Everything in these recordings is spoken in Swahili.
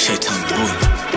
Shaitan boy.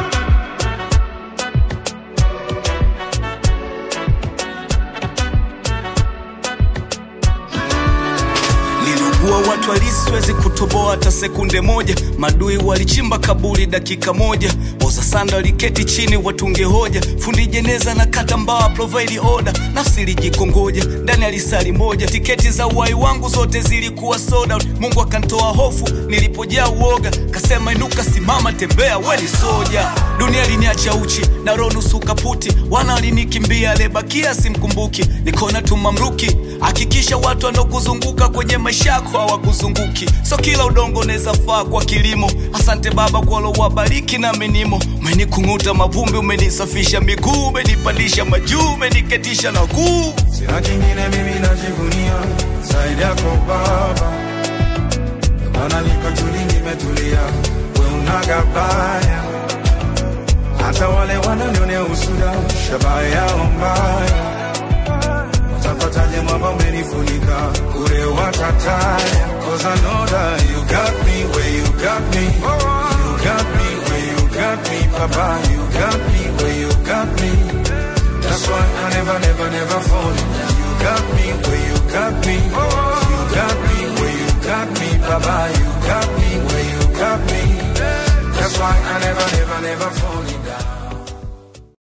Watu walisiwezi kutoboa hata sekunde moja. Madui walichimba kaburi dakika moja. Oza sanda waliketi chini watunge hoja. Fundi jeneza na kata mbawa provide order. Nafsi ilijikongoja ndani ya lisali moja. Tiketi za uhai wangu zote zilikuwa sold out. Mungu akanitoa hofu nilipojaa uoga. Kasema inuka simama tembea we ni soja. Dunia liniacha uchi na roho nusu kaputi. Wana walinikimbia lebakia simkumbuki. Nikona tumamruki. Hakikisha watu wanokuzunguka kwenye maisha yako hawakuzunguki. So kila udongo neza faa kwa kilimo. Asante baba kwa lo wabariki na menimo. Umenikunguta mavumbi, umenisafisha miguu, umenipandisha majuu, umeniketisha na kuu. Sina kingine mimi najivunia zaidi yako baba. Maana niko tuli nimetulia, we unagabaya. Hata wale wananionea usuda, shabaha yao mbaya. Watapataje mwamba umenifunika, kure watataya. Cause I know that you got me where you got me. You got me where you got me, Papa. You got me where you got me. That's why I never fall. You got me where you got me. You got me where you got me, Papa. You got me where you got me. That's why I never fall.